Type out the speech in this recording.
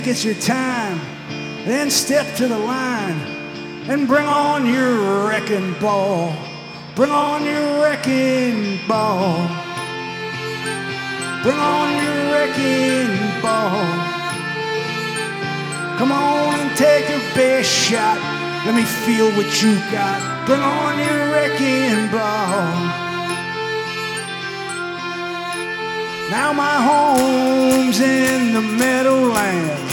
It's your time, then step to the line and bring on your wrecking ball. Bring on your wrecking ball. Bring on your wrecking ball. Come on and take your best shot. Let me feel what you got. Bring on your wrecking ball. Now my home's in the Meadowlands.